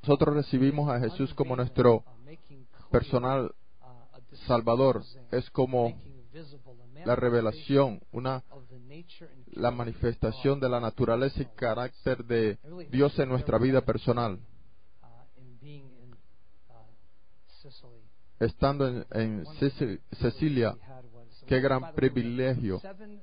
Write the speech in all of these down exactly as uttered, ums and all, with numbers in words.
nosotros recibimos a Jesús como nuestro personal Salvador, es como la revelación, una, la manifestación de la naturaleza y carácter de Dios en nuestra vida personal. Estando en, en Sicilia, qué gran privilegio.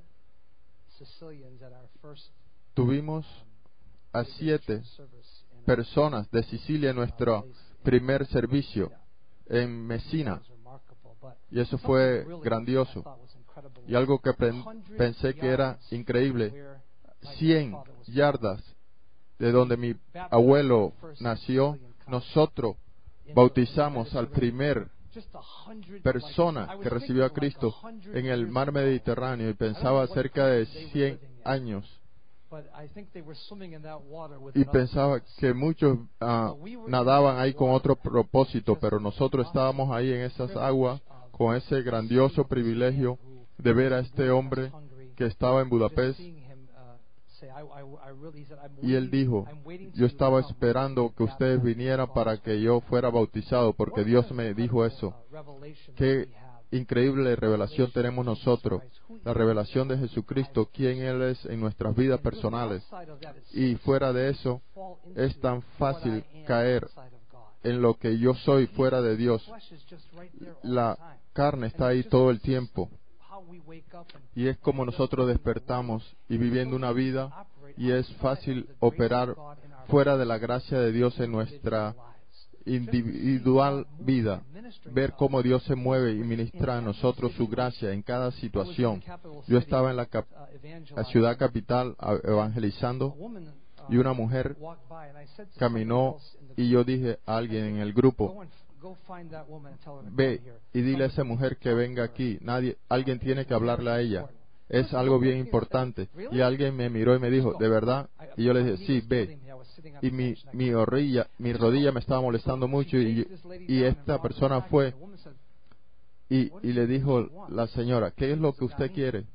Tuvimos a siete personas de Sicilia en nuestro primer servicio en Messina, y eso fue grandioso. Y algo que pensé que era increíble, cien yardas de donde mi abuelo nació, nosotros bautizamos al primer persona que recibió a Cristo en el mar Mediterráneo, y pensaba cerca de cien años. Y pensaba que muchos uh, nadaban ahí con otro propósito, pero nosotros estábamos ahí en esas aguas con ese grandioso privilegio de ver a este hombre que estaba en Budapest. Y él dijo, yo estaba esperando que ustedes vinieran para que yo fuera bautizado, porque Dios me dijo eso. Qué increíble revelación tenemos nosotros, la revelación de Jesucristo, quién Él es en nuestras vidas personales. Y fuera de eso, es tan fácil caer en lo que yo soy fuera de Dios. La carne está ahí todo el tiempo. Y es como nosotros despertamos y viviendo una vida, y es fácil operar fuera de la gracia de Dios en nuestra individual vida, ver cómo Dios se mueve y ministra a nosotros su gracia en cada situación. Yo estaba en la, cap la ciudad capital evangelizando, y una mujer caminó, y yo dije a alguien en el grupo, ve y dile a esa mujer que venga aquí, nadie, alguien tiene que hablarle a ella, es algo bien importante. Y alguien me miró y me dijo, ¿de verdad? Y yo le dije, sí, ve. Y mi, mi, rodilla, mi rodilla me estaba molestando mucho, y, y esta persona fue y, y le dijo la señora, ¿qué es lo que usted quiere?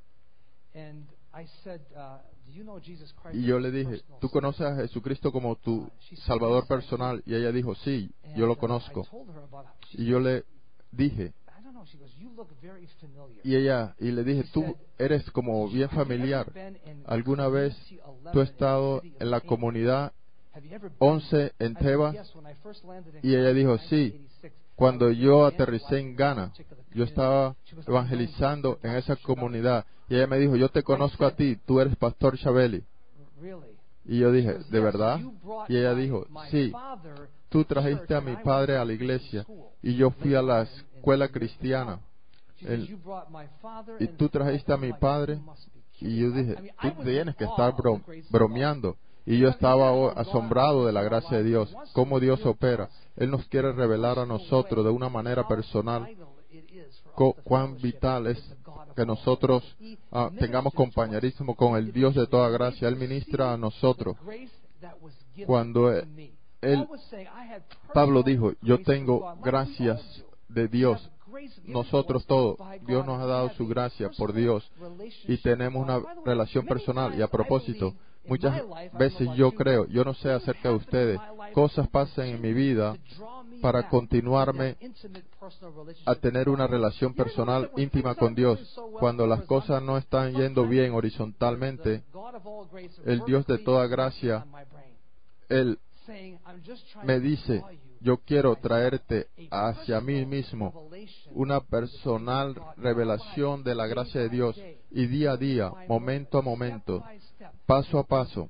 Y yo le dije, ¿tú conoces a Jesucristo como tu Salvador personal? Y ella dijo, sí, yo lo conozco. Y yo le dije, y ella, y le dije, tú eres como bien familiar. ¿Alguna vez tú has estado en la comunidad once en Tebas? Y ella dijo, sí. Cuando yo aterricé en Ghana, yo estaba evangelizando en esa comunidad. Y ella me dijo, yo te conozco a ti, tú eres Pastor Chabeli. Y yo dije, ¿de verdad? Y ella dijo, sí, tú trajiste a mi padre a la iglesia, y yo fui a la escuela cristiana. El, y tú trajiste a mi padre, y yo dije, tú tienes que estar bro bromeando. Y yo estaba asombrado de la gracia de Dios, cómo Dios opera. Él nos quiere revelar a nosotros de una manera personal cuán vital es que nosotros uh, tengamos compañerismo con el Dios de toda gracia. Él ministra a nosotros. Cuando él, él, Pablo dijo, yo tengo gracias de Dios. Nosotros todos, Dios nos ha dado su gracia por Dios, y tenemos una relación personal. Y a propósito, muchas veces yo creo, yo no sé acerca de ustedes, cosas pasan en mi vida para continuarme a tener una relación personal íntima con Dios. Cuando las cosas no están yendo bien horizontalmente, el Dios de toda gracia, Él me dice, yo quiero traerte hacia mí mismo una personal revelación de la gracia de Dios, y día a día, momento a momento, paso a paso,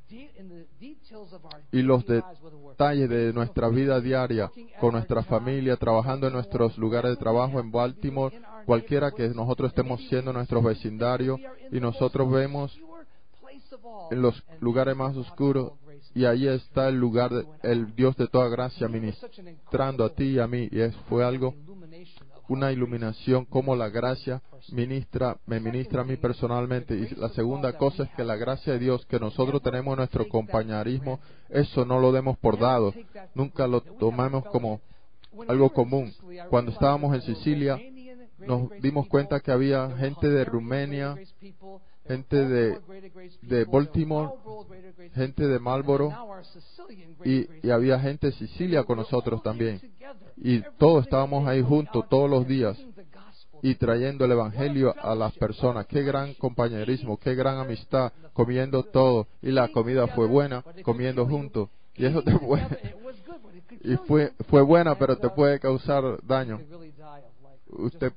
y los detalles de nuestra vida diaria con nuestra familia, trabajando en nuestros lugares de trabajo en Baltimore, cualquiera que nosotros estemos siendo en nuestros vecindarios, y nosotros vemos en los lugares más oscuros, y ahí está el lugar, de, el Dios de toda gracia ministrando a ti y a mí. Y es, fue algo, una iluminación, como la gracia ministra, me ministra a mí personalmente. Y la segunda cosa es que la gracia de Dios que nosotros tenemos en nuestro compañerismo, eso no lo demos por dado, nunca lo tomamos como algo común. Cuando estábamos en Sicilia, nos dimos cuenta que había gente de Rumania gente de, de Baltimore, gente de Marlboro, y, y había gente de Sicilia con nosotros también. Y todos estábamos ahí juntos todos los días y trayendo el Evangelio a las personas. Qué gran compañerismo, qué gran amistad, comiendo todo. Y la comida fue buena, comiendo juntos. Y eso te puede, y fue, fue buena, pero te puede causar daño. Usted,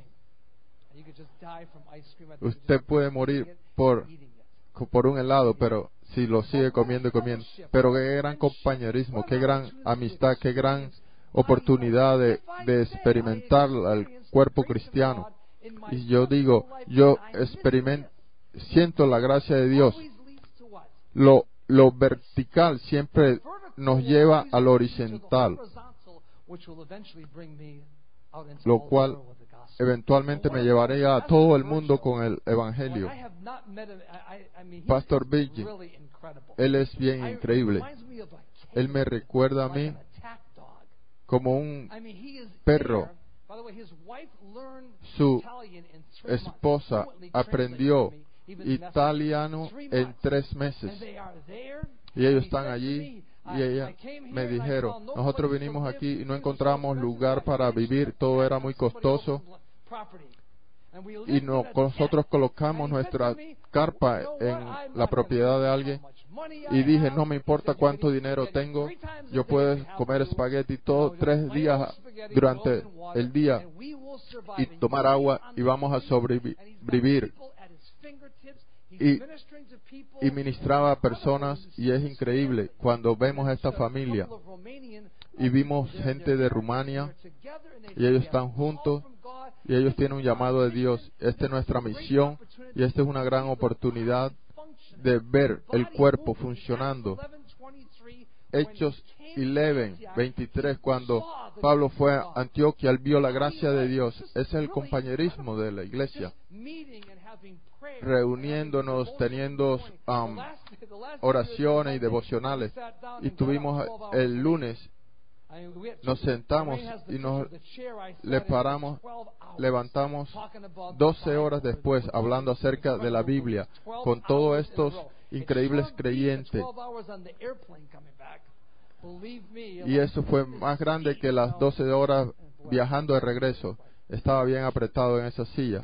usted puede morir por, por un helado, pero si lo sigue comiendo y comiendo. Pero qué gran compañerismo, qué gran amistad, qué gran oportunidad de, de experimentar el cuerpo cristiano. Y yo digo, yo experimento, siento la gracia de Dios. Lo, lo vertical siempre nos lleva al horizontal, lo cual eventualmente me llevaría a todo el mundo con el Evangelio. Pastor Billy, él es bien increíble. Él me recuerda a mí como un perro. Su esposa aprendió italiano en tres meses. Y ellos están allí y ella me dijeron, nosotros vinimos aquí y no encontramos lugar para vivir, todo era muy costoso. Y no, nosotros colocamos nuestra carpa en la propiedad de alguien. Y dije, no me importa cuánto dinero tengo, yo puedo comer espagueti todos tres días durante el día y tomar agua y vamos a sobrevivir. Y, y ministraba a personas y es increíble cuando vemos a esta familia y vimos gente de Rumania y ellos están juntos y ellos tienen un llamado de Dios. Esta es nuestra misión y esta es una gran oportunidad de ver el cuerpo funcionando. Hechos once, veintitrés, cuando Pablo fue a Antioquia, él vio la gracia de Dios. Ese es el compañerismo de la iglesia. Reuniéndonos, teniendo um, oraciones y devocionales. Y tuvimos el lunes, nos sentamos y nos le paramos, levantamos doce horas después hablando acerca de la Biblia con todos estos increíbles creyentes. Y eso fue más grande que las doce horas viajando de regreso. Estaba bien apretado en esa silla.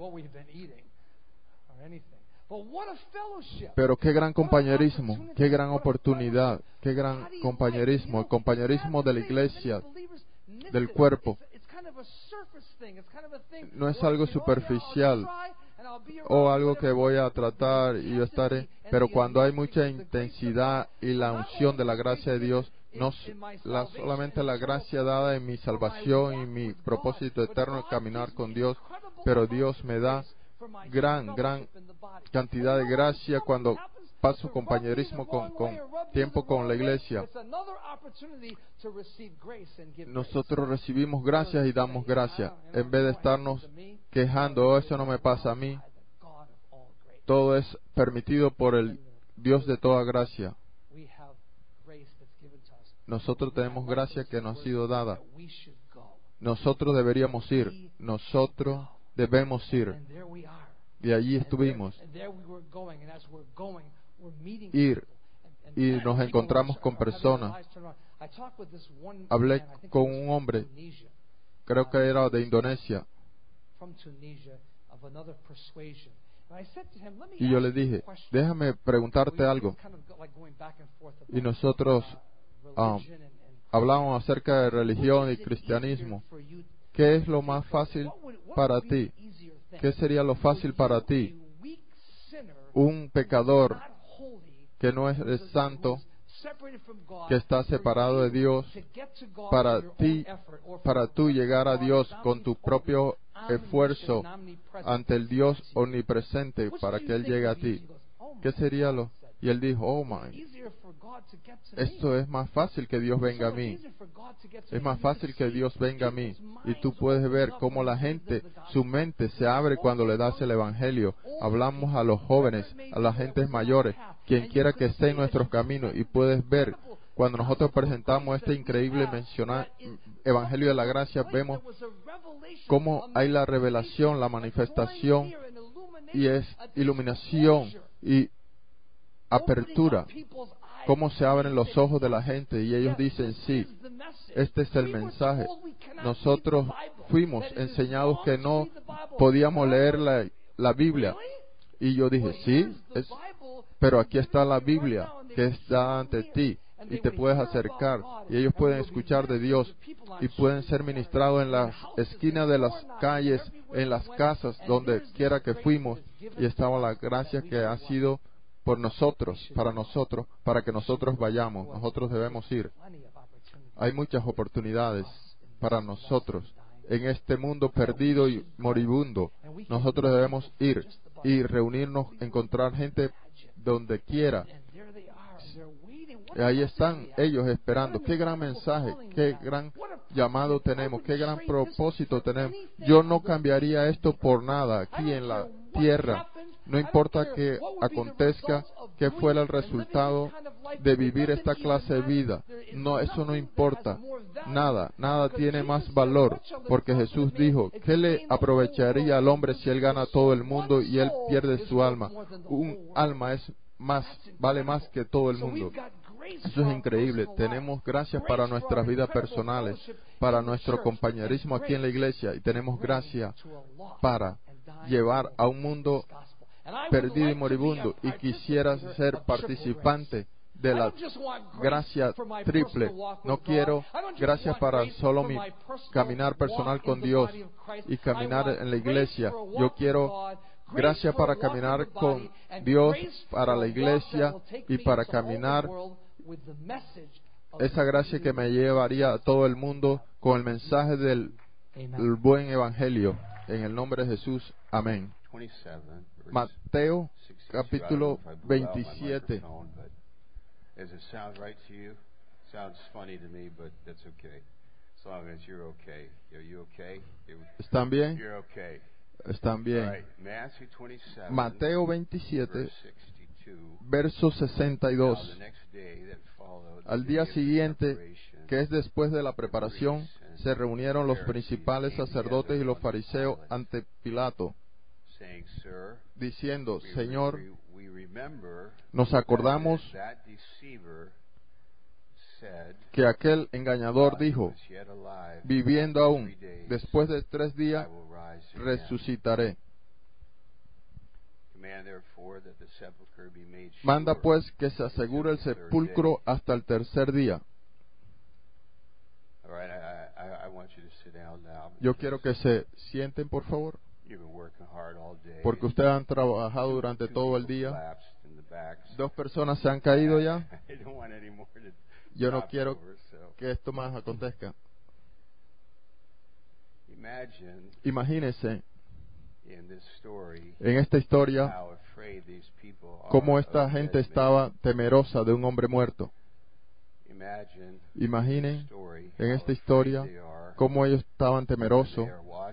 Pero qué gran compañerismo, qué gran oportunidad, qué gran compañerismo, el compañerismo de la iglesia, del cuerpo. No es algo superficial o algo que voy a tratar y yo estaré, pero cuando hay mucha intensidad y la unción de la gracia de Dios, no la, solamente la gracia dada en mi salvación y mi propósito eterno de caminar con Dios, pero Dios me da gran, gran cantidad de gracia cuando paso compañerismo con, con tiempo con la iglesia. Nosotros recibimos gracias y damos gracias en vez de estarnos quejando, oh, eso no me pasa a mí. Todo es permitido por el Dios de toda gracia. Nosotros tenemos gracia que nos ha sido dada. Nosotros deberíamos ir. Nosotros debemos ir. Y allí estuvimos. Ir. Y nos encontramos con personas. Hablé con un hombre, creo que era de Indonesia. Y yo le dije, déjame preguntarte algo. Y nosotros um, hablamos acerca de religión y cristianismo. ¿Qué es lo más fácil para ti? ¿Qué sería lo fácil para ti? Un pecador que no es santo, que está separado de Dios, para ti, para tú llegar a Dios con tu propio esfuerzo ante el Dios omnipresente para que Él llegue a ti. ¿Qué sería lo? Y él dijo, oh my, esto es más fácil que Dios venga a mí. Es más fácil que Dios venga a mí. Y tú puedes ver cómo la gente, su mente se abre cuando le das el Evangelio. Hablamos a los jóvenes, a las gentes mayores, quien quiera que esté en nuestros caminos. Y puedes ver, cuando nosotros presentamos este increíble mencionar, Evangelio de la Gracia, vemos cómo hay la revelación, la manifestación y es iluminación y apertura. Cómo se abren los ojos de la gente y ellos dicen, sí, este es el mensaje. Nosotros fuimos enseñados que no podíamos leer la, la Biblia. Y yo dije, sí, es, pero aquí está la Biblia que está ante ti y te puedes acercar y ellos pueden escuchar de Dios y pueden ser ministrados en las esquinas de las calles, en las casas, donde quiera que fuimos, y estaba la gracia que ha sido por nosotros, para nosotros, para que nosotros vayamos. Nosotros debemos ir. Hay muchas oportunidades para nosotros en este mundo perdido y moribundo. Nosotros debemos ir y reunirnos, encontrar gente donde quiera. Y ahí están ellos esperando. Qué gran mensaje, qué gran llamado tenemos, qué gran propósito tenemos. Yo no cambiaría esto por nada aquí en la tierra. No importa que acontezca, que fuera el resultado de vivir esta clase de vida. No, eso no importa. Nada, nada tiene más valor. Porque Jesús dijo, ¿qué le aprovecharía al hombre si él gana todo el mundo y él pierde su alma? Un alma es más, vale más que todo el mundo. Eso es increíble. Tenemos gracias para nuestras vidas personales, para nuestro compañerismo aquí en la iglesia, y tenemos gracia para llevar a un mundo perdido y moribundo, y quisiera ser participante de la gracia triple. No quiero gracias para solo mi caminar personal con Dios y caminar en la iglesia. Yo quiero gracias para caminar con Dios, para la iglesia y para caminar esa gracia que me llevaría a todo el mundo con el mensaje del el buen evangelio. En el nombre de Jesús. Amén. Mateo capítulo veintisiete. ¿Están bien? Están bien. Mateo veintisiete, verso sesenta y dos. Al día siguiente, que es después de la preparación, se reunieron los principales sacerdotes y los fariseos ante Pilato, diciendo, Señor, nos acordamos que aquel engañador dijo, viviendo aún, después de tres días resucitaré. Manda pues que se asegure el sepulcro hasta el tercer día. Yo quiero que se sienten, por favor, porque ustedes han trabajado durante todo el día. Dos personas se han caído ya. Yo no quiero que esto más acontezca. Imagínense en esta historia cómo esta gente estaba temerosa de un hombre muerto. Imaginen en esta historia cómo ellos estaban temerosos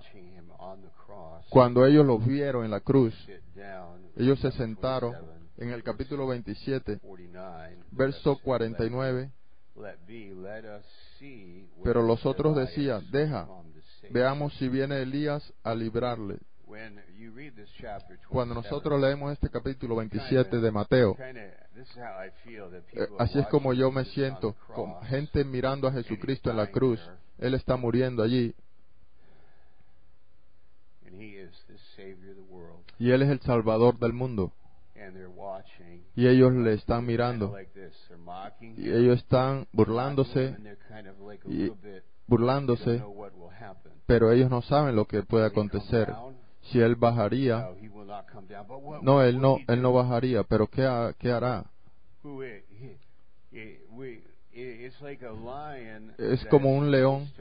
cuando ellos lo vieron en la cruz. Ellos se sentaron en el capítulo veintisiete, verso cuarenta y nueve. Pero los otros decían, deja, veamos si viene Elías a librarle. Cuando nosotros leemos este capítulo veintisiete de Mateo, eh, así es como yo me siento, con gente mirando a Jesucristo en la cruz. Él está muriendo allí. Y Él es el Salvador del mundo. Y ellos le están mirando. Y ellos están burlándose. Y burlándose. Pero ellos no saben lo que puede acontecer. Si Él bajaría. No, Él no, él no bajaría. Pero ¿qué, ha, qué hará? Es como un león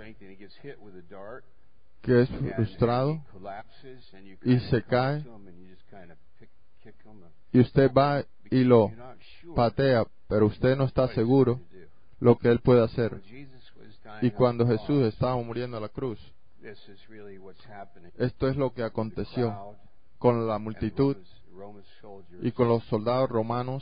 que es frustrado y se cae, y usted va y lo patea, pero usted no está seguro lo que él puede hacer. Y cuando Jesús estaba muriendo a la cruz, esto es lo que aconteció con la multitud y con los soldados romanos.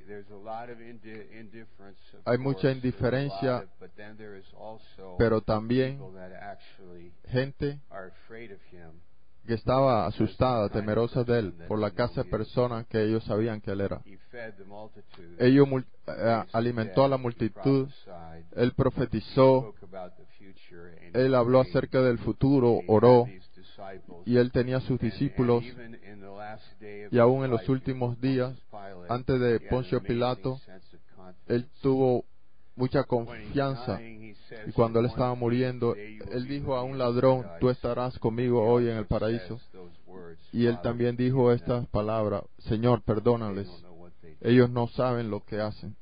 Hay mucha indiferencia, pero también gente que estaba asustada, temerosa de él, por la clase de persona que ellos sabían que él era. Ellos mul- eh, alimentó a la multitud, él profetizó, él habló acerca del futuro, oró, y él tenía sus discípulos, y aún en los últimos días, antes de Poncio Pilato, él tuvo mucha confianza, y cuando él estaba muriendo, él dijo a un ladrón, tú estarás conmigo hoy en el paraíso. Y él también dijo estas palabras, Señor, perdónales, ellos no saben lo que hacen.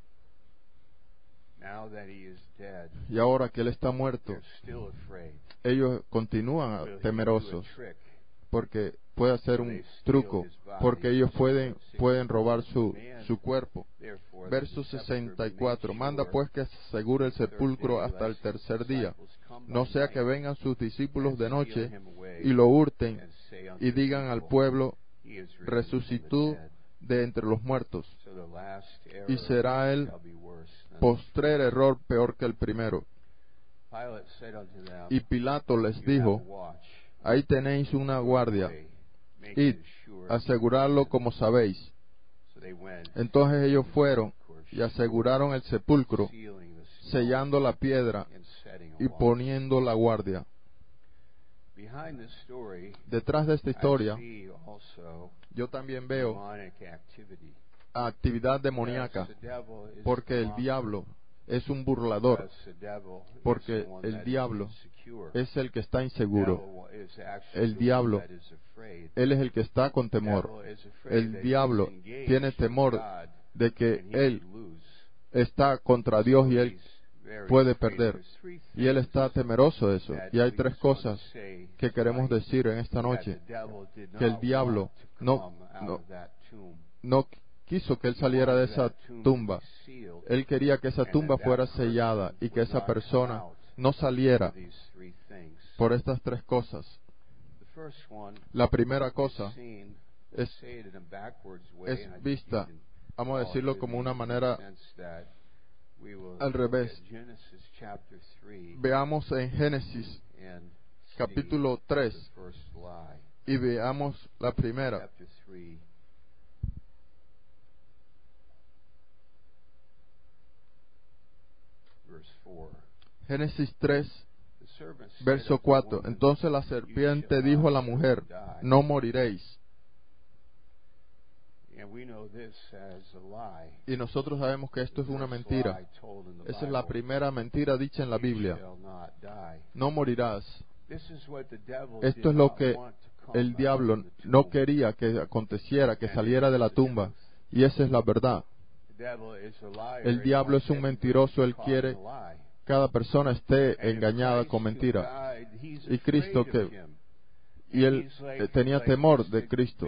Y ahora que él está muerto, ellos continúan temerosos, porque puede hacer un truco, porque ellos pueden, pueden robar su, su cuerpo. Verso sesenta y cuatro, manda pues que se asegure el sepulcro hasta el tercer día, no sea que vengan sus discípulos de noche y lo hurten y digan al pueblo, resucitó de entre los muertos, y será el postrer error peor que el primero. Y Pilato les dijo, ahí tenéis una guardia, id, aseguradlo como sabéis. Entonces ellos fueron y aseguraron el sepulcro, sellando la piedra y poniendo la guardia. Detrás de esta historia, yo también veo actividad demoníaca, porque el diablo es un burlador, porque el diablo es el que está inseguro. El diablo, él es el que está con temor. El diablo tiene temor de que él está contra Dios y él puede perder. Y él está temeroso de eso. Y hay tres cosas que queremos decir en esta noche. Que el diablo no, no, no quiso que él saliera de esa tumba. Él quería que esa tumba fuera sellada y que esa persona no saliera por estas tres cosas. La primera cosa es, es vista, vamos a decirlo como una manera al revés. Veamos en Génesis capítulo tres y veamos la primera. Génesis tres, verso cuatro. Entonces la serpiente dijo a la mujer, no moriréis. Y nosotros sabemos que esto es una mentira. Esa es la primera mentira dicha en la Biblia. No morirás. Esto es lo que el diablo no quería que aconteciera, que saliera de la tumba. Y esa es la verdad. El diablo es un mentiroso, él quiere que cada persona esté engañada con mentira. Y Cristo que y él eh, tenía temor de Cristo.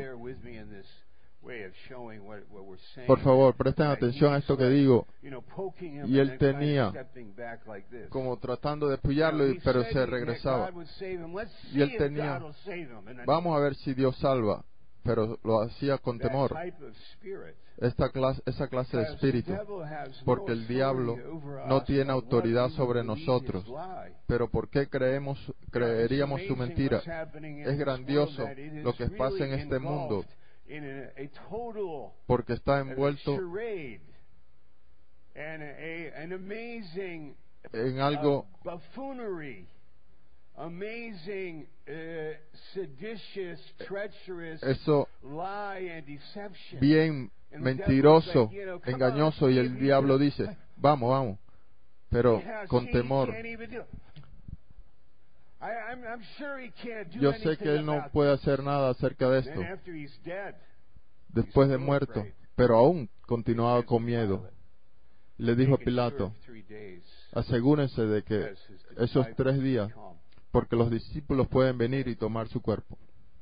Por favor, presten atención a esto que digo. Y él tenía como tratando de apoyarlo, pero se regresaba. Y él tenía, vamos a ver si Dios salva, pero lo hacía con temor. Esta clase, esa clase de espíritu, porque el diablo no tiene autoridad sobre nosotros. Pero ¿por qué creemos, creeríamos su mentira? Es grandioso lo que pasa en este mundo, porque está envuelto en algo amazing, uh, seditious, treacherous eso lie and deception. bien mentiroso, engañoso, y el diablo dice, vamos, vamos, pero con temor. Yo sé que él no puede hacer nada acerca de esto después de muerto, pero aún continuaba con miedo. Le dijo a Pilato, asegúrense de que esos tres días, porque los discípulos pueden venir y tomar su cuerpo.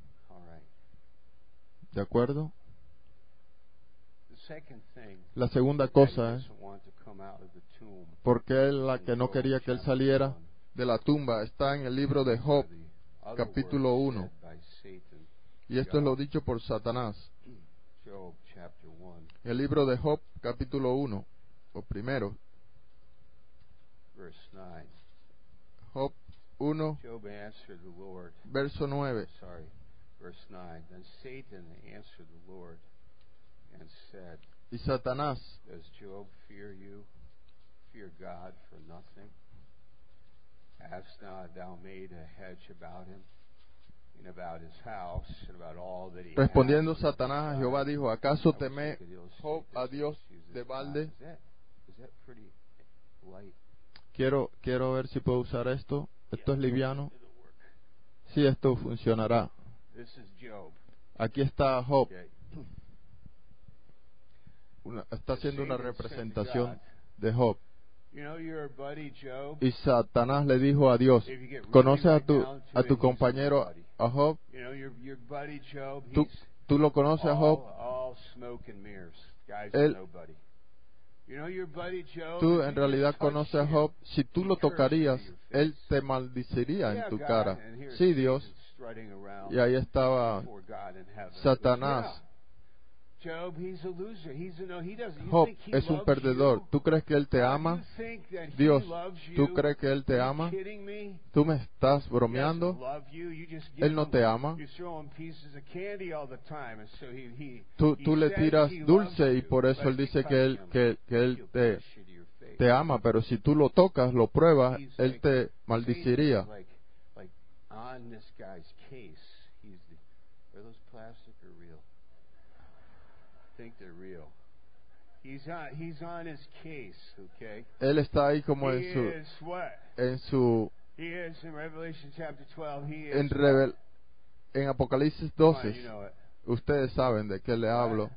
¿De acuerdo? La segunda cosa es, porque él, la que no quería que él saliera de la tumba, está en el libro de Job, capítulo uno. Y esto es lo dicho por Satanás. El libro de Job, capítulo uno, o primero. Job, uno, Job answered the Lord. verso nueve. Sorry, verse nine. Then Satan answered the Lord and said, Y Satanás, Does Job fear you? Fear God for nothing? Hast not thou made a hedge about him, and about his house, and about all that he respondiendo has? Satanás a Jehová, dijo, ¿acaso I wish I teme could illustrate Job a this. Dios Use this de God. balde? Is that, is that pretty light? Quiero, quiero ver si puedo usar esto. Esto es liviano. It'll work. Sí, esto funcionará. This is Job. Aquí está Job. Okay. Una- está haciendo una Satan said to representación God, de Job. You know your buddy Job? Y Satanás le dijo a Dios, If you get really ¿conoces a right tu, down to a it, tu he's compañero, nobody. a Job? You know your your buddy Job? ¿Tú, He's tú lo conoces a Job? all, all smoke and mirrors. Guy's Él- a nobody. You know your buddy Job? Tú If en you realidad just touch conoces a him, Job. Si tú he lo curses tocarías, to your face. él te maldeciría Yeah, en tu God, cara. and here's Sí, Satan Dios. strutting around Y ahí estaba before God in heaven. Satanás. Yeah. Job, he's a loser. He's a no. He doesn't. You Job think he es un loves perdedor. you? ¿Tú crees que él te God, ama? you think that he Dios, loves ¿tú you? crees que él te Are you ama? kidding me? ¿Tú me estás He bromeando? doesn't love you. You just give Él no him, te ama. you throw him pieces of candy all the time, and so he he Tú, he tú le says tiras he loves dulce y you, por eso but él if you dice touch que él, him, que, que él he'll te, curse you to your face. te ama, pero si tú lo tocas, lo pruebas, He's él like- te Satan maldeciría. is like like on this guy's case. He's the, are those plastic or real? I think they're real. He's on he's on his case, okay? Él está ahí como he en su, is what? en su, He is in Revelation chapter twelve. He is en, what? revel, en Apocalipsis Come on, doce. you know it. Ustedes saben de qué le hablo.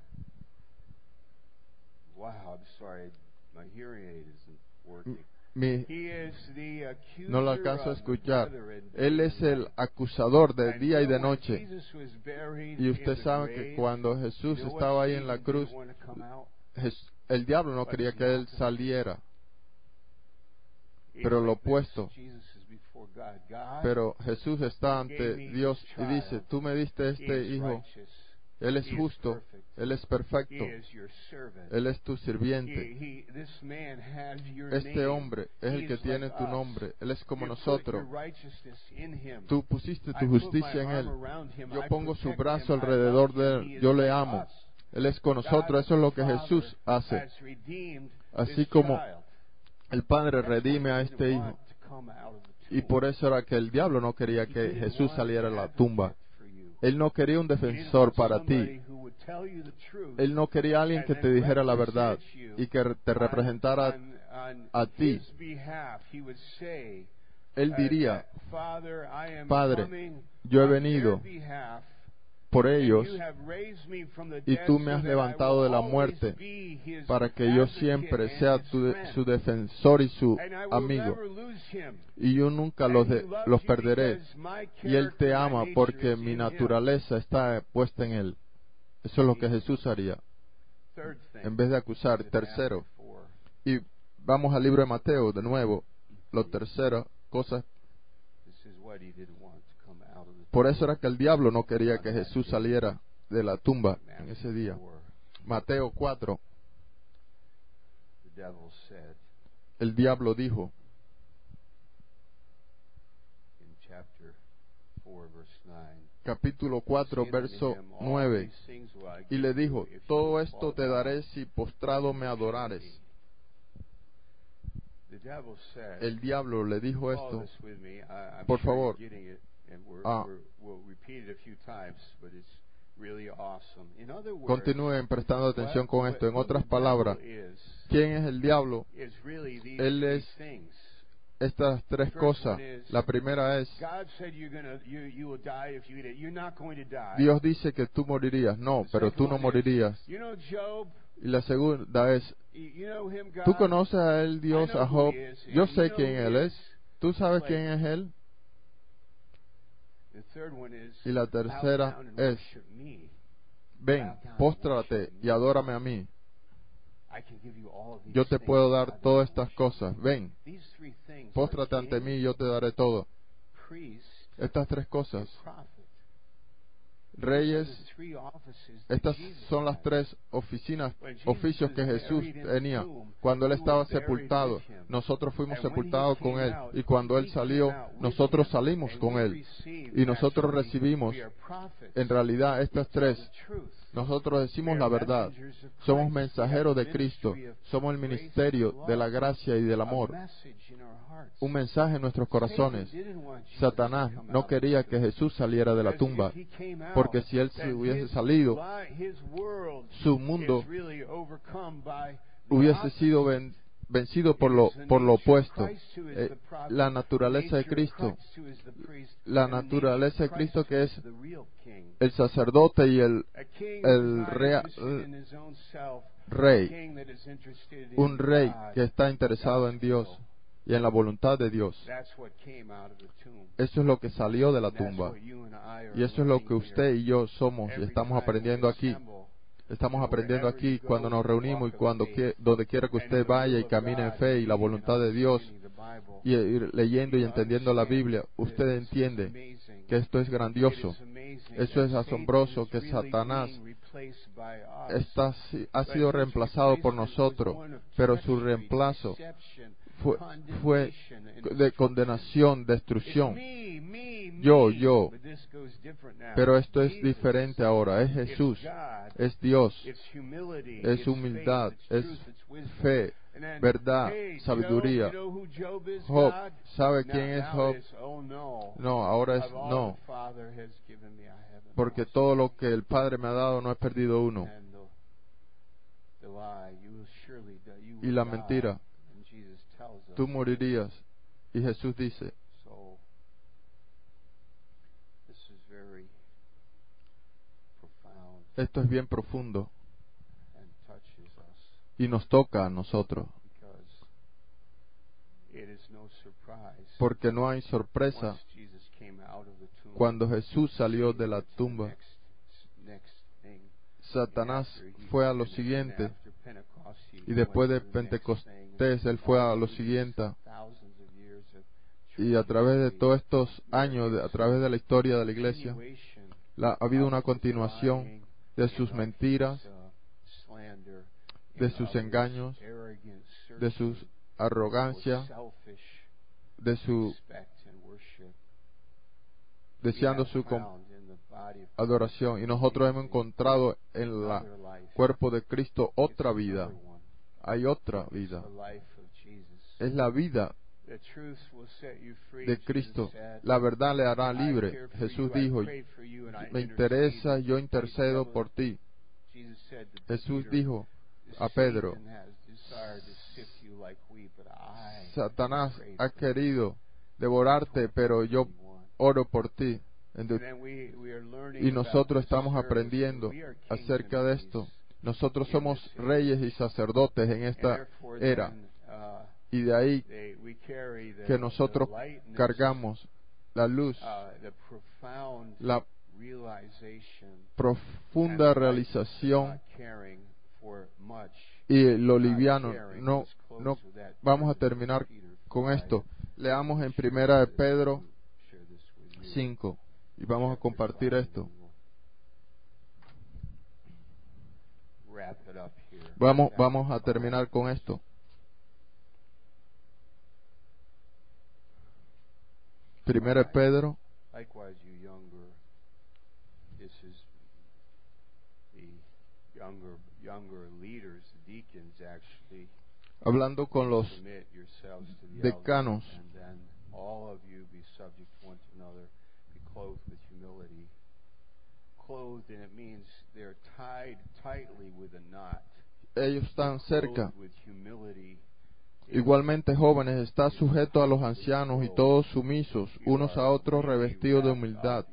Wow, I'm sorry, my hearing aid isn't working. Mi, He is the accuser no lo alcanzo a of the escuchar. brethren Él day es and el night. acusador de And día y you know, de when noche. Jesus was buried Y in usted the sabe que grave, cuando you Jesús know what estaba ahí en la Satan cruz, didn't want to come out? Jes- el diablo no But quería the que él opposite. saliera. He's Pero lo like this. opuesto. Jesus is before God. God, Pero Jesús está ante gave me Dios this y dice, child. tú me diste he este is hijo, righteous. él es He is justo, perfect. él es He perfecto, is your servant. él es tu He, sirviente. he, this man has your Este name. hombre es He el que is tiene like tu us. nombre, él es como You put nosotros. your righteousness in him. Tú pusiste I tu put justicia my en arm él. around him. Yo I pongo su protect brazo him. I alrededor love de him. él. He is Yo le like amo. us. Él es con God, nosotros. Eso es lo que the Jesús Father, hace. has redeemed Así this como child. el Padre That's why redime a he este didn't hijo. want to come out of the Y tomb. por eso era que el diablo no quería He que didn't Jesús want saliera de an la tumba. advocate for you. Él no quería un He didn't defensor want para somebody ti. who would tell you the truth Él no quería alguien and que then te dijera la verdad represent you y que te on- representara on- on a ti. his behalf. He would say, Él uh, diría, that, Father, I am Padre, coming yo he on their venido behalf, por and ellos you have raised me from the y dead tú me so has that I levantado will de la always muerte be his para que yo advocate siempre and sea his tu de- friend. su defensor y su And I will amigo. never lose him. Y yo nunca And los, he de- loves los you perderé. because my Y Él te character, my ama nature porque is mi in him. naturaleza está puesta en Él. Eso es lo que Jesús haría. Third thing, En vez de acusar, is Matthew tercero. four. Y vamos al libro de Mateo de nuevo. Lo tercero, cosas. This is what he didn't want to come out of the Por eso era que el diablo no quería que Jesús saliera de la tumba en ese día. four. Mateo cuatro. The devil said El diablo dijo in chapter four, verse nine. capítulo cuatro, "Saying unto verso him, all nueve, these things will I y give le you dijo, if you todo will esto fall te down daré si postrado and me worship adorares. me." The devil said, El diablo le dijo follow esto. this with me. I, I'm Por sure favor. you're getting it, and we're, Ah. we're, we'll repeat it a few times, but it's really awesome. In other words, Continúen prestando atención what- con what- esto. En who otras the palabras, devil is, ¿quién es el diablo? is really these Él three es things. Estas tres First cosas. one is, La primera es, God said you're gonna, you, you will die if you eat it. You're not going to die. Dios dice que tú morirías. No, pero tú no morirías. You know Job? Y la segunda es, You you know him, God? ¿tú conoces a él, Dios, I know a who Job? he is. Yo And you sé know quién who él he es. is. ¿Tú sabes Like- quién es él? The third one is, Y la bow tercera down and es, worship me. ven, póstrate y adórame a mí. I can give you all of these Yo te things, puedo dar God, todas that estas you worship cosas. me. Ven, These three things are póstrate ante king, mí y yo te daré todo. priest, Estas tres cosas. and prophet. reyes. Estas son las tres oficinas, oficios que Jesús tenía. Cuando Él estaba sepultado, nosotros fuimos sepultados con Él. Y cuando Él salió, nosotros salimos con Él. Y nosotros recibimos, en realidad, estas tres. Nosotros decimos la verdad. Somos mensajeros de Cristo. Somos el ministerio de la gracia y del amor. Un mensaje en nuestros corazones. Satanás no quería que Jesús saliera de la tumba, porque si Él se hubiese salido, su mundo hubiese sido ven, vencido por lo, por lo opuesto. Eh, la naturaleza de Cristo, la naturaleza de Cristo que es el sacerdote y el, el rea, el rey, un rey que está interesado en Dios y en la voluntad de Dios. Eso es lo que salió de la tumba. Y eso es lo que usted y yo somos y estamos aprendiendo aquí. Estamos aprendiendo aquí cuando nos reunimos y cuando que, donde quiera que usted vaya y camine en fe y la voluntad de Dios y ir leyendo y entendiendo la Biblia, usted entiende que esto es grandioso. Eso es asombroso, que Satanás está, ha sido reemplazado por nosotros, pero su reemplazo fue, fue de condenación, destrucción. Yo, yo. Pero esto es diferente ahora. Es Jesús, es Dios, es humildad, es fe, verdad, sabiduría. Job, ¿sabe quién es Job? No, ahora es no. Porque todo lo que el Padre me ha dado no he perdido uno. Y la mentira, tú morirías. Y Jesús dice, esto es bien profundo y nos toca a nosotros, porque no hay sorpresa cuando Jesús salió de la tumba. Satanás fue a lo siguiente, y después de Pentecostés él fue a lo siguiente, y a través de todos estos años, a través de la historia de la iglesia, la, ha habido una continuación de sus mentiras, de sus engaños, de su arrogancia, de su deseando su adoración. Y nosotros hemos encontrado en el cuerpo de Cristo otra vida. Hay otra vida. Es la vida de Cristo. La verdad le hará libre. Jesús dijo, me interesa, yo intercedo por ti. Jesús dijo a Pedro, Satanás ha querido devorarte, pero yo oro por ti. Y nosotros estamos aprendiendo acerca de esto. Nosotros somos reyes y sacerdotes en esta era. Y de ahí que nosotros cargamos la luz, la profunda realización y lo liviano. No, no vamos a terminar con esto. Leamos en Primera de Pedro cinco y vamos a compartir esto. Vamos, vamos a terminar con esto. Primera de Pedro. Hablando con los decanos, ellos están cerca. Igualmente, jóvenes, está sujeto a los ancianos y todos sumisos, unos a otros revestidos de humildad.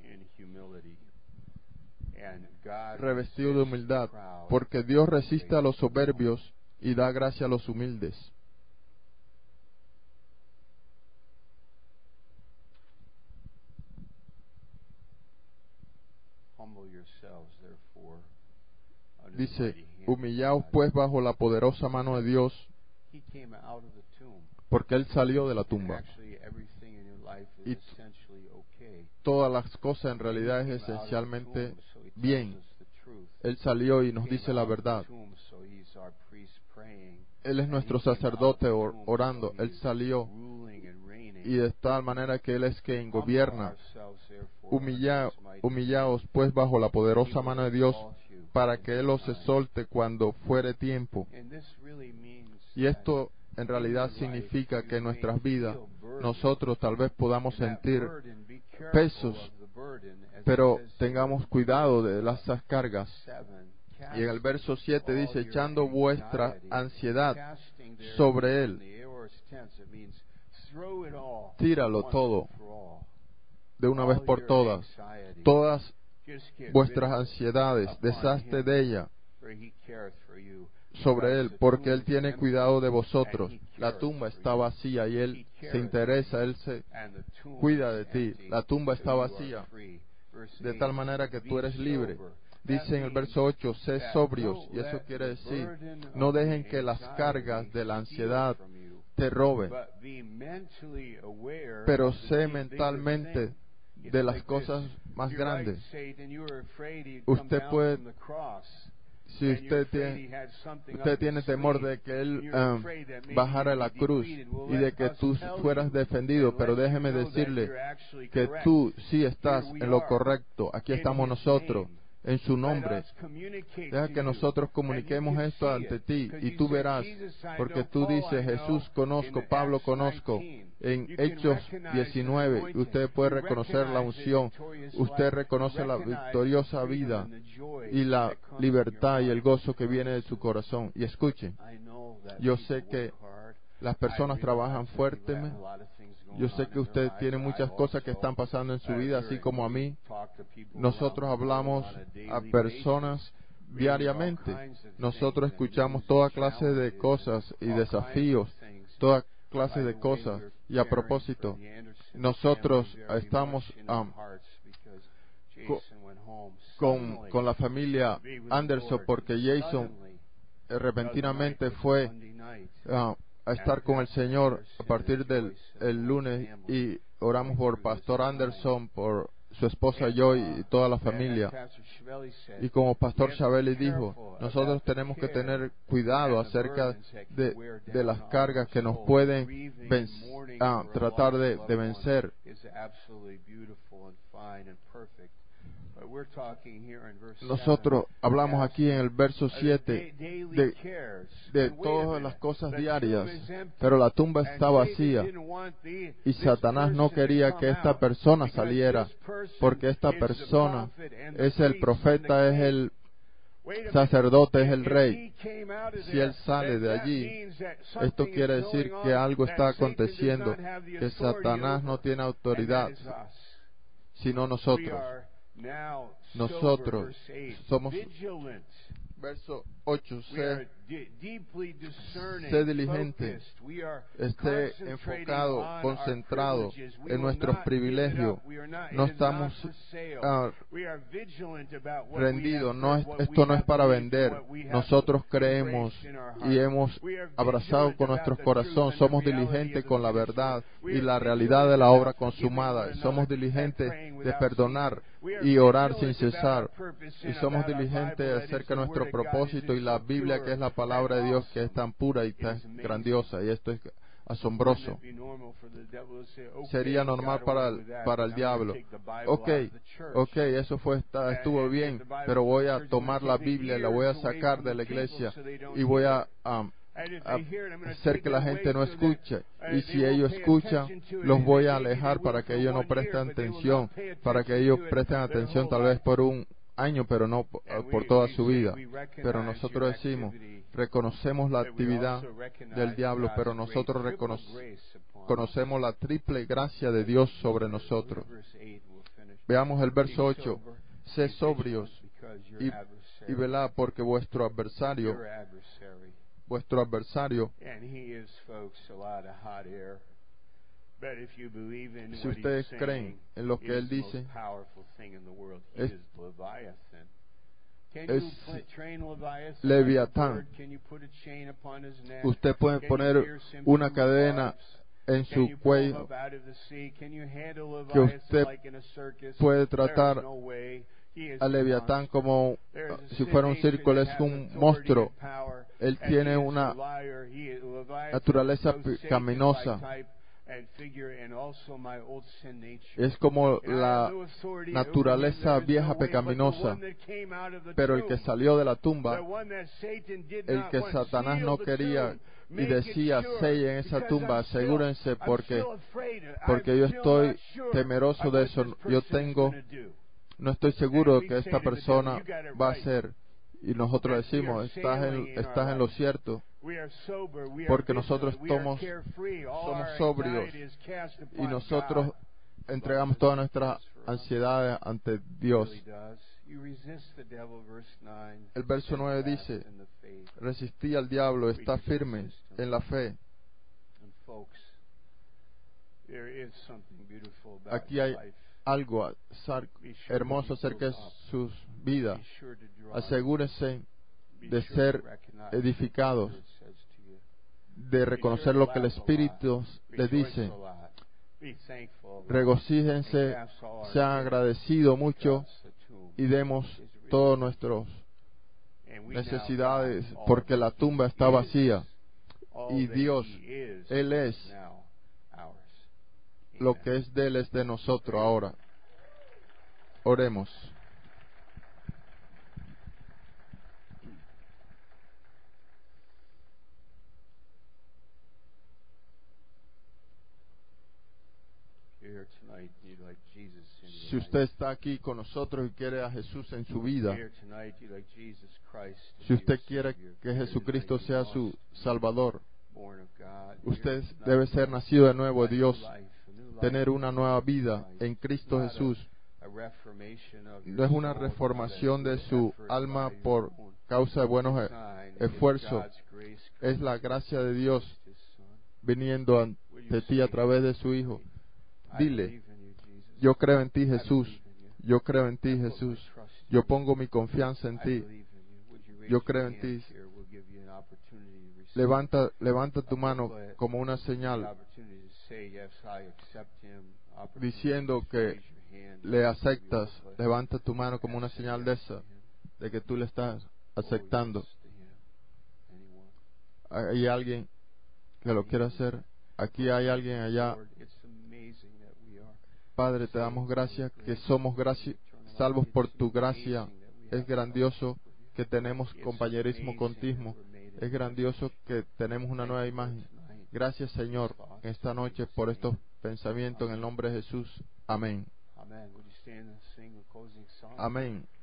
Revestidos de humildad, porque Dios resiste a los soberbios y da gracia a los humildes. Dice, humillaos pues bajo la poderosa mano de Dios, porque Él salió de la tumba. Y todas las cosas en realidad es esencialmente bien. Él salió y nos dice la verdad. Él es nuestro sacerdote or- orando. Él salió y de tal manera que Él es quien gobierna. Humilla, humillaos pues bajo la poderosa mano de Dios para que Él os exalte cuando fuere tiempo. Y esto en realidad significa que en nuestras vidas nosotros tal vez podamos sentir pesos, pero tengamos cuidado de las cargas. Y en el verso siete dice, echando vuestra ansiedad sobre Él. Tíralo todo de una vez por todas. Todas vuestras ansiedades, deshazte de ella sobre Él, porque Él tiene cuidado de vosotros. La tumba está vacía y Él se interesa, Él se cuida de ti. La tumba está vacía, de tal manera que tú eres libre. Dice en el verso ocho, sé sobrios, y eso quiere decir, no dejen que las cargas de la ansiedad te roben, pero sé mentalmente de las cosas más grandes. Usted puede, si usted tiene, usted tiene temor de que Él um, bajara la cruz y de que tú fueras defendido, pero déjeme decirle que tú sí estás en lo correcto. Aquí estamos nosotros, en su nombre. Deja que nosotros comuniquemos esto ante ti y tú verás, porque tú dices, Jesús conozco, Pablo conozco. En Hechos diecinueve, usted puede reconocer la unción, usted reconoce la victoriosa vida y la libertad y el gozo que viene de su corazón. Y escuchen, yo sé que las personas trabajan fuertemente. Yo sé que usted tiene muchas cosas que están pasando en su vida, así como a mí. Nosotros hablamos a personas diariamente. Nosotros escuchamos toda clase de cosas y desafíos, toda clase de cosas. Y a propósito, nosotros estamos um, co- con, con la familia Anderson porque Jason eh, repentinamente fue uh, a estar con el Señor a partir del el lunes y oramos por Pastor Anderson, por su esposa Joy y toda la familia. Y como Pastor Chabeli dijo, nosotros tenemos que tener cuidado acerca de, de las cargas que nos pueden venc- ah, tratar de, de vencer. Nosotros hablamos aquí en el verso siete de, de todas las cosas diarias, pero la tumba está vacía y Satanás no quería que esta persona saliera, porque esta persona es el profeta, es el sacerdote, es el rey. Si él sale de allí, esto quiere decir que algo está aconteciendo, que Satanás no tiene autoridad, sino nosotros. Nosotros somos, verso ocho, sé, sé diligente, esté enfocado, concentrado en nuestros privilegios. No estamos uh, rendidos, no es, esto no es para vender. Nosotros creemos y hemos abrazado con nuestro corazón. Somos diligentes con la verdad y la realidad de la obra consumada. Somos diligentes de perdonar y orar sin cesar. Y somos diligentes acerca de nuestro propósito y la Biblia, que es la palabra de Dios, que es tan pura y tan grandiosa. Y esto es asombroso. Sería normal para el, para el diablo. Ok, ok, eso fue, está, estuvo bien, pero voy a tomar la Biblia y la voy a sacar de la iglesia y voy a... Um, a hacer que la gente no escuche, y si ellos escuchan los voy a alejar para que ellos no presten atención, para que ellos presten atención tal vez por un año, pero no por toda su vida. Pero nosotros decimos, reconocemos la actividad del diablo, pero nosotros reconocemos la triple gracia de Dios sobre nosotros. Veamos el verso ocho. Sé sobrios y, y velad, porque vuestro adversario vuestro adversario, si ustedes creen en lo que él dice, es, es Leviatán. Usted puede poner una cadena en Can su you pull him cuello, up out of the sea? Can you handle que Leviathan usted like in a circus? puede There is tratar no way. He is a a Leviatán monster. como There uh, is a si sin fuera un nature círculo, that es has un authority monstruo. and power, Él and tiene he is una a liar. He is Leviathan, naturaleza so Satan by pecaminosa. type and figure, and also my old sin nature. Es como And I have la no authority over him. naturaleza There is vieja no way, but the pecaminosa. one that came out of the Pero el que tomb, salió de la the tumba, one that Satan did el not que want, Satanás seal no the quería tomb, y make it decía, sure, sellen esa because tumba, I'm still, asegúrense I'm porque, still afraid. porque I'm yo still estoy not sure temeroso of de what eso. this Yo person is tengo, going to do. no estoy And seguro we que say esta to the devil, persona "You got it va a right." hacer. Y nosotros That we are decimos, estás sailing en, in our estás en lo life. cierto, We are sober, we are porque nosotros vigilant, we are somos, carefree. All somos our sobrios anxiety is cast y upon nosotros God. entregamos todas nuestras ansiedades ante Dios. Really does. You resist the devil, verse nine. El verso nueve Steadfast dice, in the faith. resistí al diablo, está firme en la fe. And folks, there is something beautiful about Aquí your hay life. algo azar- Be sure to hermoso be acerca de built up. sus vidas. Be sure to draw. Asegúrense Be de sure ser to recognize edificados, what the Spirit says to you. de reconocer lo que el Espíritu les Rejoice dice. a lot. Be thankful a lot. Regocíjense, And cast all our sean cares agradecidos mucho because the tomb y demos is real. todas nuestras And we now necesidades, got all porque that la He tumba está is. vacía All y that Dios, He is Él es, now ours. lo Amen. que es de Él es de nosotros ahora. Oremos. Here tonight, you'd like Jesus in your Si life. usted está aquí con nosotros y quiere a Jesús en su vida, Here tonight, you'd like Jesus Christ to si be your usted quiere Savior. que Here Jesucristo tonight, sea you su must Salvador, be born of God. usted Here tonight, debe ser nacido de nuevo a de new Dios, life, a new life tener in una nueva Jesus vida Christ. en Cristo Not a- Jesús. a reformation of your No es una soul, not a reformación de good su effort alma by your por own causa de buenos e- design. It is esfuerzos. God's grace Es la coming gracia through de Dios Jesus, His Son. viniendo Will ante you ti a say través de tonight, su Hijo. I Dile, believe in you, Jesus. yo creo en ti, I Jesús. believe in you. Yo creo en ti, I put my Jesús. trust in Yo you. pongo mi confianza en I ti. believe in you. Would you raise Yo your creo en hand ti. here? We'll give you an opportunity to receive Levanta, levanta tu a mano booklet. como una The señal opportunity to say, yes, I accept him. Opportunity diciendo to que raise your hand. le I'll give you a aceptas. booklet. Levanta tu mano como una Yes, say señal yes de to esa, him. de que tú le estás Oh, aceptando. yes to him. Anyone? Hay alguien que lo quiere hacer. Aquí hay alguien allá. Lord, it's amazing that we are Padre, te damos gracias que somos graci- salvos por tu gracia. Es grandioso que tenemos compañerismo contigo. Es grandioso que tenemos una nueva imagen. Gracias, Señor, esta noche por estos pensamientos en el nombre de Jesús. Amén. Amen. Would you stand and sing a closing song? Amén.